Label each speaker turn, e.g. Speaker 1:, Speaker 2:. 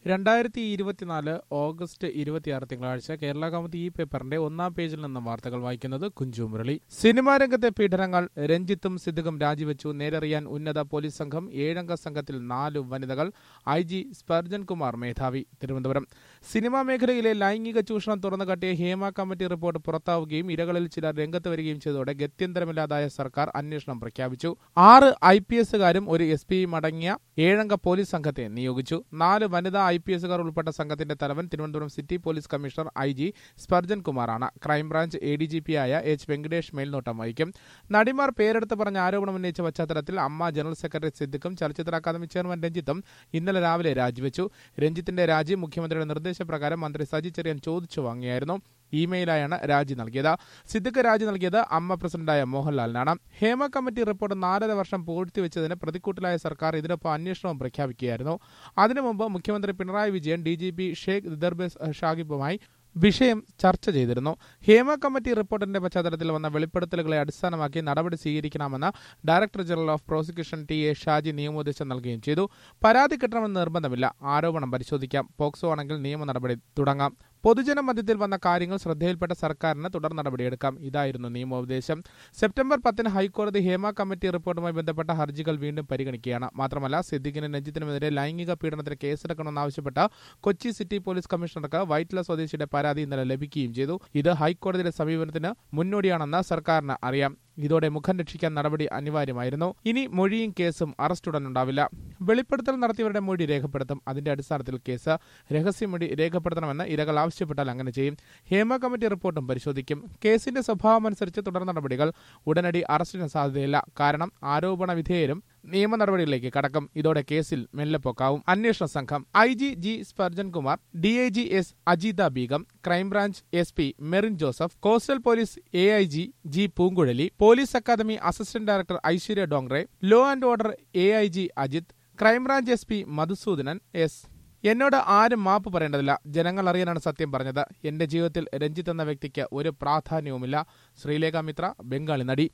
Speaker 1: 2024 August 26 തിങ്കളാഴ്ച കേരള കൗമുദി ഈ പേപ്പറിന്റെ ഒന്നാം പേജിൽ നിന്നും വാർത്തകൾ വായിക്കുന്നത് കുഞ്ചു മുരളി. സിനിമാ രംഗത്തെ പീഡനങ്ങൾ, രഞ്ജിത്തും സിദ്ദിഖും രാജിവെച്ചു, നേരറിയാൻ ഉന്നത പോലീസ് സംഘം, 7 സംഘത്തിൽ 4 വനിതകൾ, IG സ്പർജൻ കുമാർ മേധാവി. തിരുവനന്തപുരം. സിനിമാ മേഖലയിലെ ലൈംഗിക ചൂഷണം തുറന്നുകാട്ടിയ ഹേമ കമ്മിറ്റി റിപ്പോർട്ട് പുറത്താവുകയും ഇരകളിൽ ചിലർ രംഗത്ത് വരികയും ചെയ്തതോടെ ഗത്യന്തരമില്ലാതായ സർക്കാർ അന്വേഷണം പ്രഖ്യാപിച്ചു. 6 IPSകാരും ഒരു SPയും അടങ്ങിയ 7 പോലീസ് സംഘത്തെ നിയോഗിച്ചു. 4 വനിതാ IPSകാർ ഉൾപ്പെട്ട സംഘത്തിന്റെ തലവൻ Thiruvananthapuram city police commissioner IG Sparjan കുമാറാണ്. ക്രൈംബ്രാഞ്ച് ADGPയായ H വെങ്കടേഷ് മേൽനോട്ടം വഹിക്കും. നടിമാർ പേരെടുത്ത് പറഞ്ഞ ആരോപണം ഉന്നയിച്ച പശ്ചാത്തലത്തിൽ അമ്മ ജനറൽ സെക്രട്ടറി സിദ്ദിഖും ചലച്ചിത്ര അക്കാദമി ചെയർമാൻ രഞ്ജിത്തും ഇന്നലെ രാവിലെ രാജിവെച്ചു. രഞ്ജിത്തിന്റെ രാജി മുഖ്യമന്ത്രിയുടെ നിർദ്ദേശപ്രകാരം മന്ത്രി സജി ചെറിയാൻ ചോദിച്ചു വാങ്ങിയായിരുന്നു. ഇമെയിലായാണ് രാജി നൽകിയത്. സിദ്ദിഖ് രാജി നൽകിയത് അമ്മ പ്രസിഡന്റായ മോഹൻലാലിനാണ്. ഹേമ കമ്മിറ്റി റിപ്പോർട്ട് 4 വർഷം പൂഴ്ത്തിവെച്ചതിന് പ്രതിക്കൂട്ടിലായ സർക്കാർ ഇതിനൊപ്പം അന്വേഷണവും പ്രഖ്യാപിക്കുകയായിരുന്നു. അതിനു മുമ്പ് മുഖ്യമന്ത്രി പിണറായി വിജയൻ DGP ഷെയ്ഖ് ദർബേസ് ഷാഹിബുമായി വിഷയം ചർച്ച ചെയ്തിരുന്നു. ഹേമ കമ്മിറ്റി റിപ്പോർട്ടിന്റെ പശ്ചാത്തലത്തിൽ വന്ന വെളിപ്പെടുത്തലുകളെ അടിസ്ഥാനമാക്കി നടപടി സ്വീകരിക്കണമെന്ന് director general of prosecution TA Shaji നിയമോപദേശം നൽകുകയും ചെയ്തു. പരാതി കിട്ടണമെന്ന് നിർബന്ധമില്ല, ആരോപണം പരിശോധിക്കാം, പോക്സോ ആണെങ്കിൽ നിയമ നടപടി തുടങ്ങാം, പൊതുജന മധ്യത്തിൽ വന്ന കാര്യങ്ങൾ ശ്രദ്ധയിൽപ്പെട്ട സർക്കാരിന് തുടർ നടപടിയെടുക്കാം. ഇതായിരുന്നു നിയമോപദേശം. സെപ്റ്റംബർ 10 ഹൈക്കോടതി ഹേമ കമ്മിറ്റി റിപ്പോർട്ടുമായി ബന്ധപ്പെട്ട ഹർജികൾ വീണ്ടും പരിഗണിക്കുകയാണ്. മാത്രമല്ല, സിദ്ദിഖിനും രഞ്ജിത്തിനുമെതിരെ ലൈംഗിക പീഡനത്തിന് കേസെടുക്കണമെന്നാവശ്യപ്പെട്ട കൊച്ചി സിറ്റി പോലീസ് കമ്മീഷണർക്ക് വൈറ്റ്ല സ്വദേശിയുടെ പരാതി ഇന്നലെ ലഭിക്കുകയും ചെയ്തു. ഇത് ഹൈക്കോടതിയുടെ സമീപനത്തിന് മുന്നോടിയാണെന്ന് സർക്കാരിന് അറിയാം. ഇതോടെ മുഖം രക്ഷിക്കാൻ നടപടി അനിവാര്യമായിരുന്നു. ഇനി മൊഴിയും കേസും അറസ്റ്റുടൻ ഉണ്ടാവില്ല. വെളിപ്പെടുത്തൽ നടത്തിയവരുടെ മൊഴി രേഖപ്പെടുത്തും. അതിന്റെ അടിസ്ഥാനത്തിൽ കേസ്. രഹസ്യമൊഴി രേഖപ്പെടുത്തണമെന്ന് ഇരകൾ ആവശ്യപ്പെട്ടാൽ അങ്ങനെ ചെയ്യും. ഹേമ കമ്മിറ്റി റിപ്പോർട്ടും പരിശോധിക്കും. കേസിന്റെ സ്വഭാവമനുസരിച്ച് തുടർ നടപടികൾ. ഉടനടി അറസ്റ്റിന് സാധ്യതയില്ല. കാരണം ആരോപണ വിധേയരും നിയമ നടപടികളിലേക്ക് കടക്കും. ഇതോടെ കേസിൽ മെല്ലെപ്പോക്കാവും. അന്വേഷണ സംഘം. IG G Sparjan Kumar, DIG S Ajitha Begum, crime branch SP Merin Joseph, coastal police AIG G Poonguzhali, police academy assistant director Aishwarya Dongre, law and order AIG Ajith, crime branch SP Madhusoodanan S. എന്നോട് ആരും മാപ്പ് പറയേണ്ടതില്ല. ജനങ്ങൾ അറിയാനാണ് സത്യം പറഞ്ഞത്. എന്റെ ജീവിതത്തിൽ രഞ്ജിത്ത് എന്ന വ്യക്തിക്ക് ഒരു പ്രാധാന്യവുമില്ല. ശ്രീലേഖ മിത്ര, ബംഗാളി നടി.